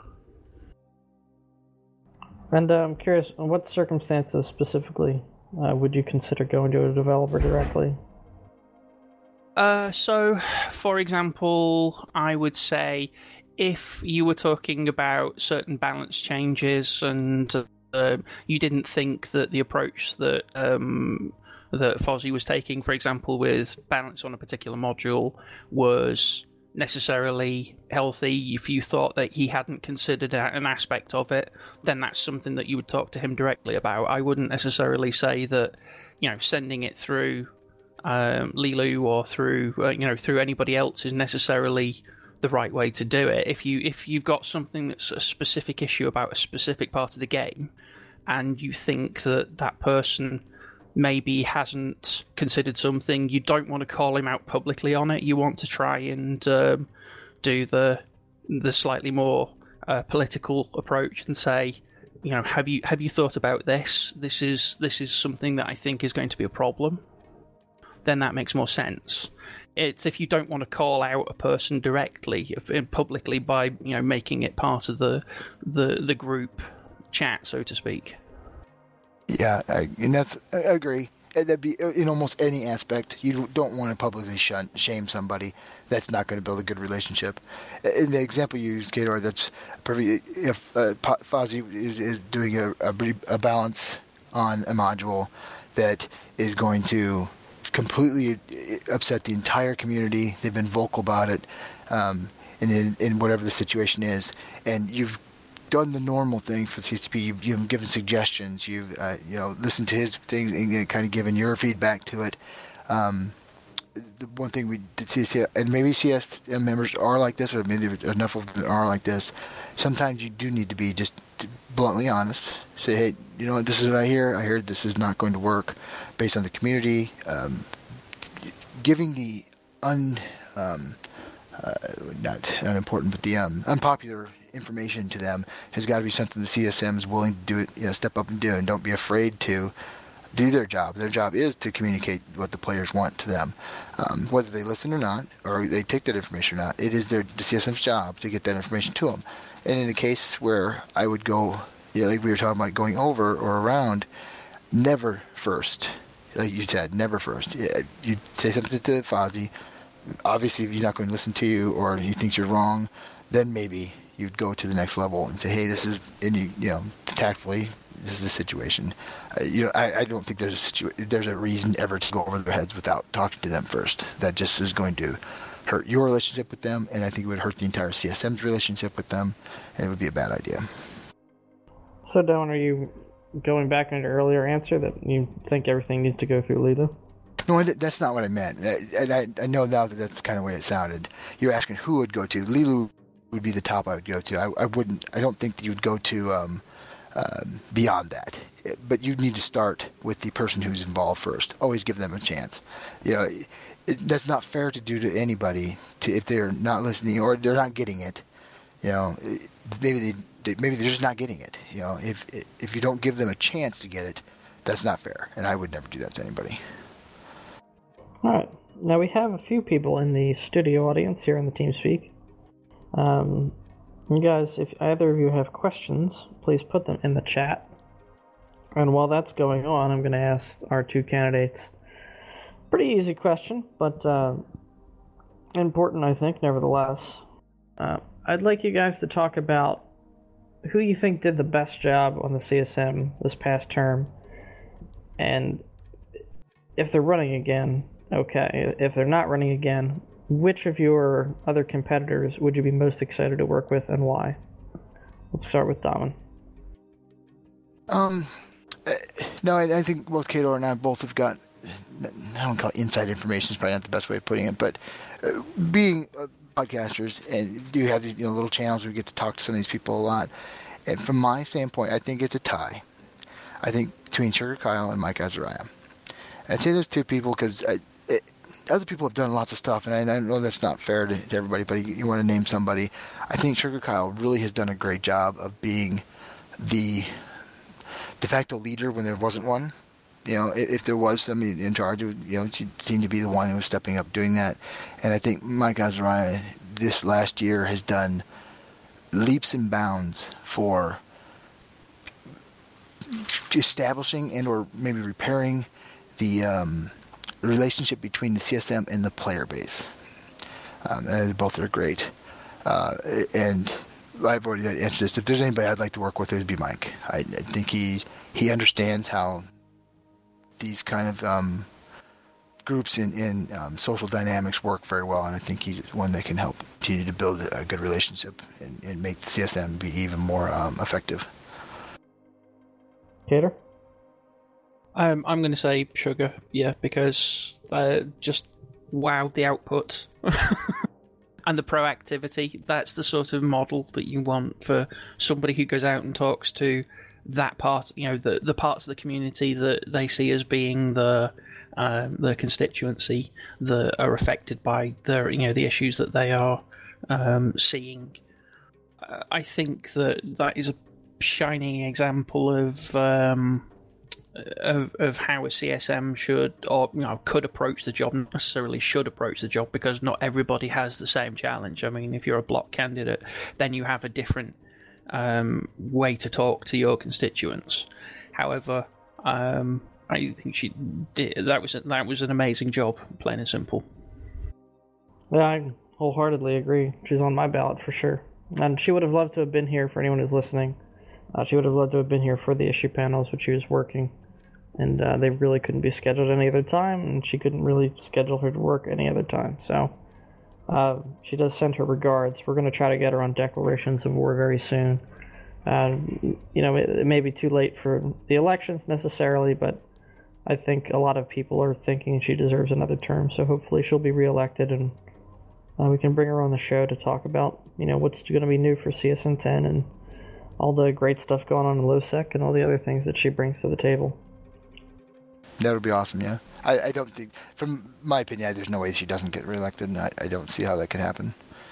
And uh, I'm curious, in what circumstances specifically uh, would you consider going to a developer directly? Uh, so, for example, I would say if you were talking about certain balance changes and Uh, you didn't think that the approach that um, that Fozzie was taking, for example, with balance on a particular module, was necessarily healthy, if you thought that he hadn't considered an aspect of it, then that's something that you would talk to him directly about. I wouldn't necessarily say that, you know, sending it through um, Lilu or through uh, you know through anybody else is necessarily the right way to do it. If you if you've got something that's a specific issue about a specific part of the game, and you think that that person maybe hasn't considered something, you don't want to call him out publicly on it. You want to try and um, do the the slightly more uh, political approach and say, you know, have you have you thought about this? This is this is something that I think is going to be a problem. Then that makes more sense. It's if you don't want to call out a person directly, publicly, by, you know, making it part of the the, the group chat, so to speak. Yeah, I, and that's I agree. That'd be in almost any aspect. You don't want to publicly shun, shame somebody. That's not going to build a good relationship. In the example you used, Gator, that's perfect. If uh, Fozzie is, is doing a, a, a balance on a module that is going to completely upset the entire community. They've been vocal about it, um, in, in in whatever the situation is, and you've done the normal thing for C C P. You've, you've given suggestions. You've uh, you know listened to his things and kind of given your feedback to it. Um, the one thing we did see, and maybe C S M members are like this, or maybe enough of them are like this. Sometimes you do need to be just bluntly honest. Say, hey, you know what, this is what I hear. I heard this is not going to work based on the community. Um, giving the un, um, uh, not unimportant, but the um, unpopular information to them has got to be something the C S M is willing to do it, you know, step up and do, and don't be afraid to do their job. Their job is to communicate what the players want to them. Um, whether they listen or not, or they take that information or not, it is their the C S M's job to get that information to them. And in the case where I would go, you know, like we were talking about going over or around, never first. Like you said, never first. You'd say something to Fozzie. Obviously, if he's not going to listen to you or he thinks you're wrong, then maybe you'd go to the next level and say, hey, this is, and you, you know, tactfully, this is the situation. Uh, you know, I, I don't think there's a situ- there's a reason ever to go over their heads without talking to them first. That just is going to hurt your relationship with them, and I think it would hurt the entire C S M's relationship with them, and it would be a bad idea. So, Don, are you going back on your earlier answer that you think everything needs to go through Lila? No, that's not what I meant. And I, I know now that that's kind of the way it sounded. You're asking who would go to. Lilu would be the top I would go to. I, I wouldn't. I don't think that you would go to um, um, beyond that. But you need to start with the person who's involved first. Always give them a chance. You know, it, that's not fair to do to anybody. To if they're not listening or they're not getting it. You know, maybe they, they maybe they're just not getting it. You know, if if you don't give them a chance to get it, that's not fair. And I would never do that to anybody. All right. Now we have a few people in the studio audience here in the TeamSpeak. Um, you guys, if either of you have questions, please put them in the chat. And while that's going on, I'm going to ask our two candidates. Pretty easy question, but uh, important, I think, nevertheless. Uh, I'd like you guys to talk about who you think did the best job on the C S M this past term, and if they're running again, okay. If they're not running again, which of your other competitors would you be most excited to work with, and why? Let's start with Daman. Um, no, I, I think both Cato and I both have got, I don't call it inside information, is probably not the best way of putting it, but uh, being uh, podcasters, and do have these, you know, little channels where we get to talk to some of these people a lot. And from my standpoint, I think it's a tie. I think between Sugar Kyle and Mike Azariah. I say those two people because other people have done lots of stuff, and I, I know that's not fair to, to everybody, but you, you want to name somebody. I think Sugar Kyle really has done a great job of being the de facto leader when there wasn't one. You know, if, if there was somebody in charge, you know, she seemed to be the one who was stepping up doing that. And I think Mike Azariah this last year has done leaps and bounds for establishing and or maybe repairing the um, relationship between the C S M and the player base. Um, and both are great. Uh, and I've already answered this. If there's anybody I'd like to work with, it would be Mike. I, I think he he understands how these kind of um, groups in, in um, social dynamics work very well, and I think he's one that can help continue to build a good relationship and, and make the C S M be even more um, effective. Cater? Um, I'm going to say Sugar, yeah, because uh, just wow, the output and the proactivity. That's the sort of model that you want for somebody who goes out and talks to that part, you know, the the parts of the community that they see as being the um, the constituency that are affected by the you know the issues that they are um, seeing. Uh, I think that that is a shining example of. Um, Of, of how a C S M should or you know could approach the job, not necessarily should approach the job, because not everybody has the same challenge. I mean, if you're a block candidate, then you have a different um, way to talk to your constituents. However, um, I think she did that was that was an amazing job, plain and simple. Yeah, I wholeheartedly agree. She's on my ballot for sure, and she would have loved to have been here. For anyone who's listening, uh, she would have loved to have been here for the issue panels, which she was working. And uh, they really couldn't be scheduled any other time, and she couldn't really schedule her to work any other time. So uh, she does send her regards. We're going to try to get her on Declarations of War very soon. Uh, you know, it, it may be too late for the elections necessarily, but I think a lot of people are thinking she deserves another term, so hopefully she'll be reelected, and uh, we can bring her on the show to talk about, you know, what's going to be new for C S N ten and all the great stuff going on in LoSec and all the other things that she brings to the table. That would be awesome, yeah. I, I don't think, from my opinion, there's no way she doesn't get reelected, and I, I don't see how that could happen.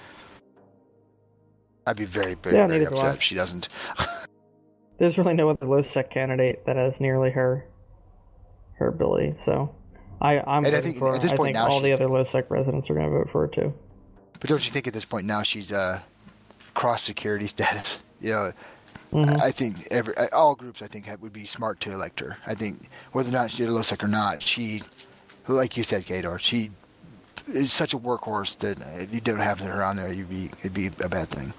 I'd be very, very, yeah, very upset if she doesn't. There's really no other LoSec candidate that has nearly her her ability, so I, I'm and voting I think for her. at this I point think now all she, the other LoSec residents are going to vote for her too. But don't you think at this point now she's uh, cross security status? You know, mm-hmm. I think every all groups I think would be smart to elect her. I think whether or not she did a LoSec or not, she, like you said, Kador, she is such a workhorse that if you don't have her on there, you'd be it'd be a bad thing.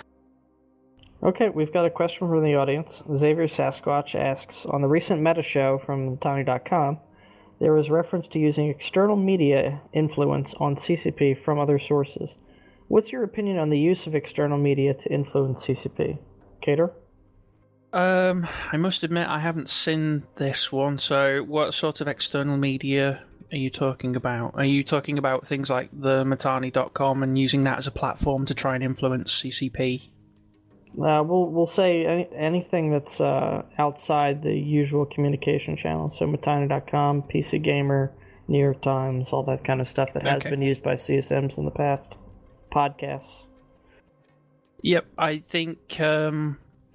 Okay, we've got a question from the audience. Xavier Sasquatch asks, on the recent Meta show from Tiny dot com, there was reference to using external media influence on C C P from other sources. What's your opinion on the use of external media to influence C C P? Kador? Um, I must admit I haven't seen this one, so what sort of external media are you talking about? Are you talking about things like the Matani dot com and using that as a platform to try and influence C C P? Uh, we'll we'll say any, anything that's uh, outside the usual communication channel. So Matani dot com, P C Gamer, New York Times, all that kind of stuff that has okay. been used by C S Ms in the past. Podcasts. Yep, I think um,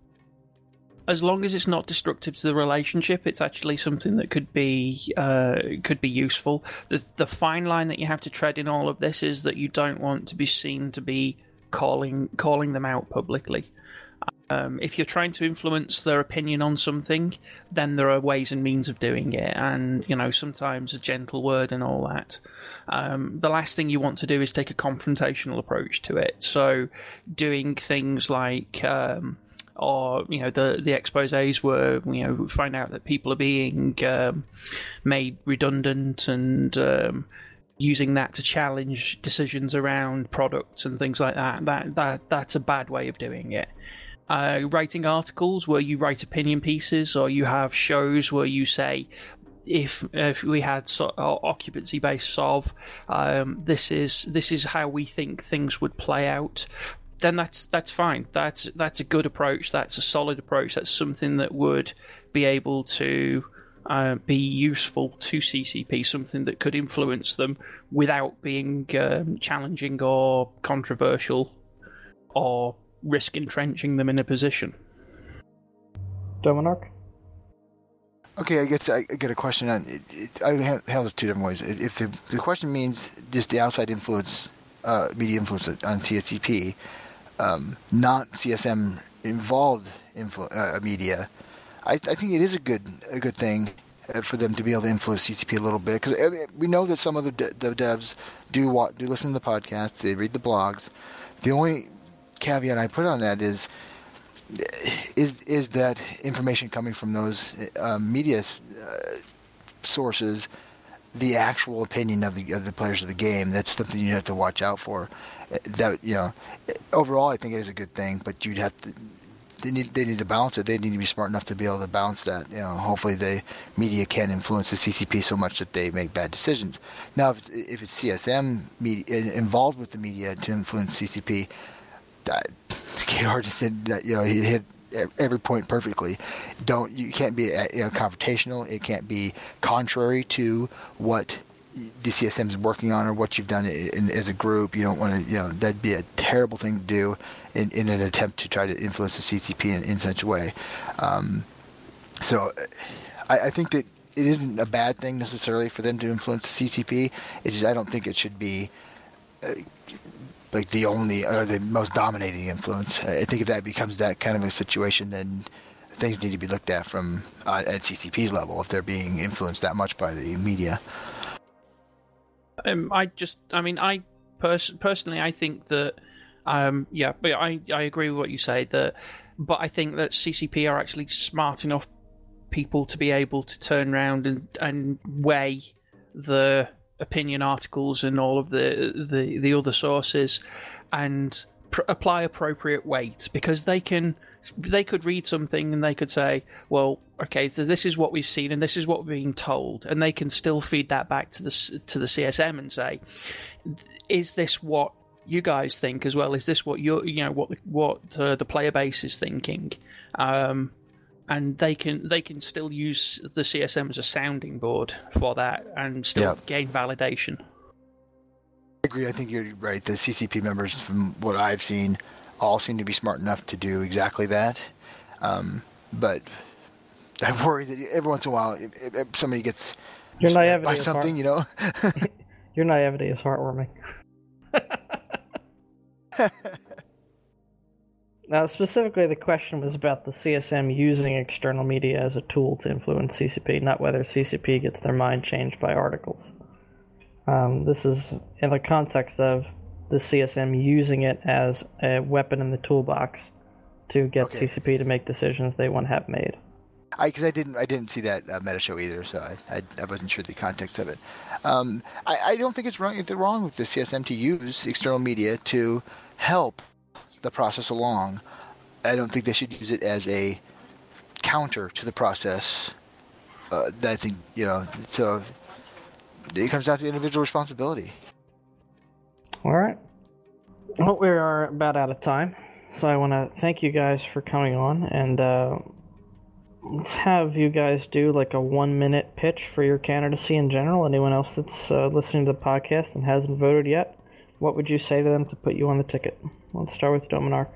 as long as it's not destructive to the relationship, it's actually something that could be uh, could be useful. The the fine line that you have to tread in all of this is that you don't want to be seen to be calling calling them out publicly. Um, if you're trying to influence their opinion on something, then there are ways and means of doing it, and you know sometimes a gentle word and all that. Um, the last thing you want to do is take a confrontational approach to it. So, doing things like, um, or you know, the the exposés were, you know, find out that people are being um, made redundant and um, using that to challenge decisions around products and things like that. That that that's a bad way of doing it. Uh, writing articles where you write opinion pieces, or you have shows where you say, if if we had so, occupancy based S O V, um, this is this is how we think things would play out. Then that's that's fine. That's that's a good approach. That's a solid approach. That's something that would be able to uh, be useful to C C P. Something that could influence them without being um, challenging or controversial, or risk entrenching them in a position. Dominar? Okay, I get I get a question on it. it I handle this two different ways. If the, the question means just the outside influence, uh, media influence on C S C P, um, not C S M involved influ- uh, media, I, I think it is a good a good thing for them to be able to influence C C P a little bit, because I mean, we know that some of the, de- the devs do watch, do listen to the podcasts, they read the blogs. The only caveat I put on that is is is that information coming from those uh, media uh, sources, the actual opinion of the of the players of the game. That's something you have to watch out for. That, you know, overall, I think it is a good thing, but you'd have to. They need they need to balance it. They need to be smart enough to be able to balance that. You know, hopefully the media can't influence the C C P so much that they make bad decisions. Now, if it's, if it's C S M media involved with the media to influence C C P. Kador just said that, you know, he hit every point perfectly. Don't you can't be, you know, confrontational. It can't be contrary to what the C S M is working on or what you've done in, in, as a group. You don't want to, you know, that'd be a terrible thing to do in, in an attempt to try to influence the C C P in, in such a way. Um, so I, I think that it isn't a bad thing necessarily for them to influence the C C P. It's just I don't think it should be Uh, like the only or the most dominating influence. I think if that becomes that kind of a situation, then things need to be looked at from uh, at C C P's level if they're being influenced that much by the media. Um, I just, I mean, I pers- personally, I think that, um, yeah, but I, I agree with what you say. That, but I think that C C P are actually smart enough people to be able to turn around and, and weigh the opinion articles and all of the, the, the other sources and pr- apply appropriate weight, because they can they could read something and they could say, well, okay, so this is what we've seen and this is what we're being told, and they can still feed that back to the to the C S M and say, is this what you guys think as well? Is this what you're, you know, what the, what uh, the player base is thinking? Um, and they can they can still use the C S M as a sounding board for that and still Yeah. gain validation. I agree. I think you're right. The C C P members, from what I've seen, all seem to be smart enough to do exactly that. Um, but I worry that every once in a while, if, if somebody gets Your slapped naivety by is something, heart- you know. Your naivety is heartwarming. Now, specifically, the question was about the C S M using external media as a tool to influence C C P, not whether C C P gets their mind changed by articles. Um, this is in the context of the C S M using it as a weapon in the toolbox to get Okay. C C P to make decisions they want to have made. I because I didn't I didn't see that uh, meta show either, so I, I I wasn't sure the context of it. Um, I I don't think it's wrong if they're wrong with the C S M to use external media to help the process along. I don't think they should use it as a counter to the process. Uh, that I think you know. So it comes down to individual responsibility. All right. Well, we are about out of time, so I want to thank you guys for coming on, and uh, let's have you guys do like a one-minute pitch for your candidacy in general. Anyone else that's uh, listening to the podcast and hasn't voted yet, what would you say to them to put you on the ticket? Let's start with Dominar.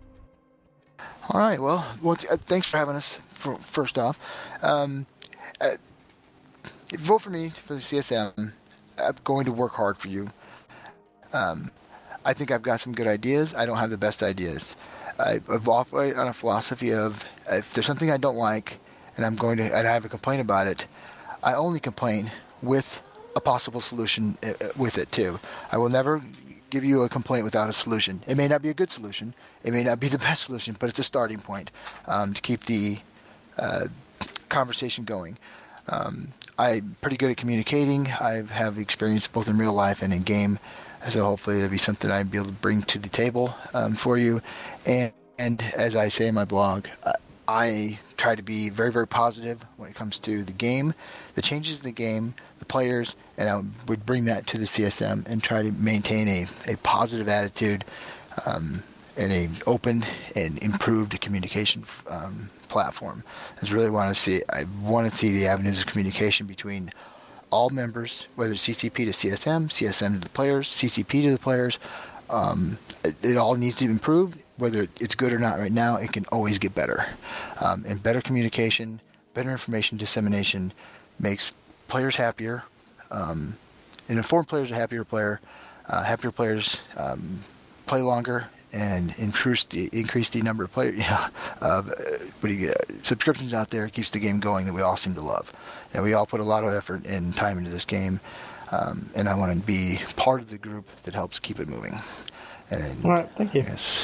All right. Well, well uh, thanks for having us. For, first off, um, uh, vote for me for the C S M. I'm going to work hard for you. Um, I think I've got some good ideas. I don't have the best ideas. I, I've operated on a philosophy of if there's something I don't like, and I'm going to, and I have a complaint about it, I only complain with a possible solution uh, with it too. I will never give you a complaint without a solution. It may not be a good solution. It may not be the best solution, but it's a starting point um, to keep the uh, conversation going. Um, I'm pretty good at communicating. I have experience both in real life and in game, so hopefully it'll be something I'd be able to bring to the table um, for you. And, and as I say in my blog, uh, I try to be very, very positive when it comes to the game, the changes in the game, the players, and I would bring that to the C S M and try to maintain a, a positive attitude um, and a open and improved communication um, platform. I just really want to see, I want to see the avenues of communication between all members, whether it's C C P to C S M, C S M to the players, C C P to the players. Um, it, it all needs to improve. Whether it's good or not right now, it can always get better. Um, and better communication, better information dissemination makes players happier. Um, and informed players a happier player. Uh, happier players um, play longer and increase the, increase the number of player, you know, uh, what do you get, subscriptions out there. It keeps the game going that we all seem to love. And we all put a lot of effort and time into this game. Um, and I want to be part of the group that helps keep it moving. And, All right, thank you. Yes.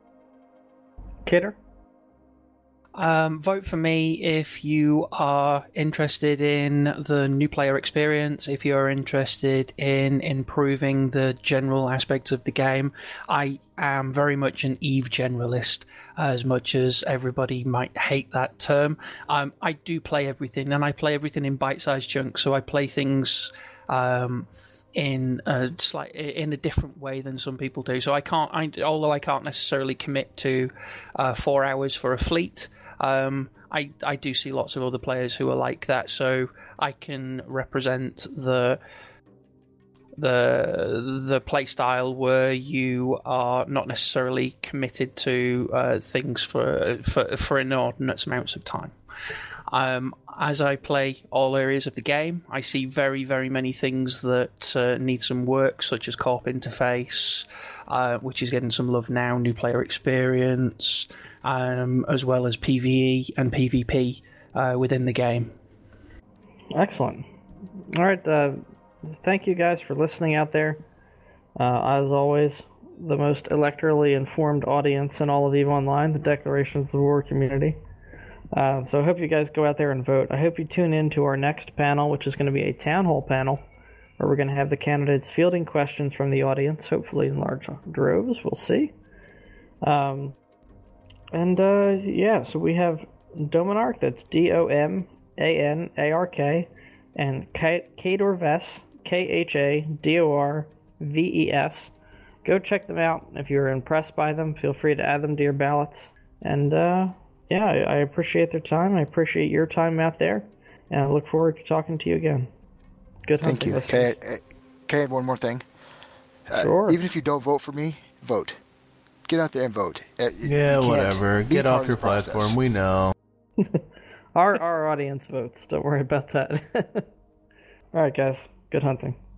Kidder? Um, vote for me if you are interested in the new player experience, if you're interested in improving the general aspects of the game. I am very much an EVE generalist, as much as everybody might hate that term. Um, I do play everything, and I play everything in bite-sized chunks, so I play things um, in a slight, in a different way than some people do. So I can't, I, although I can't necessarily commit to uh, four hours for a fleet, Um, I, I do see lots of other players who are like that, so I can represent the the the play style where you are not necessarily committed to uh, things for, for for inordinate amounts of time. Um, as I play all areas of the game, I see very, very many things that uh, need some work, such as co-op interface, uh, which is getting some love now, new player experience, um, as well as PvE and PvP uh, within the game. Excellent. All right, uh, thank you guys for listening out there. Uh, as always, the most electorally informed audience in all of EVE Online, the Declarations of War community. Uh, so I hope you guys go out there and vote. I hope you tune in to our next panel, which is going to be a town hall panel, where we're going to have the candidates fielding questions from the audience, hopefully in large droves. We'll see. Um, and uh, yeah, so we have Dominark. That's D O M A N A R K, and Khador Ves, K H A D O R V E S. Go check them out. If you're impressed by them, feel free to add them to your ballots. And uh, yeah, I, I appreciate their time. I appreciate your time out there, and I look forward to talking to you again. Good Thank hunting. you. Listeners. Can I, can I add one more thing? Uh, Sure. Even if you don't vote for me, vote. Get out there and vote. Uh, you Yeah, can't whatever. be Get part off of your the process. platform. We know. Our our audience votes. Don't worry about that. All right, guys. Good hunting.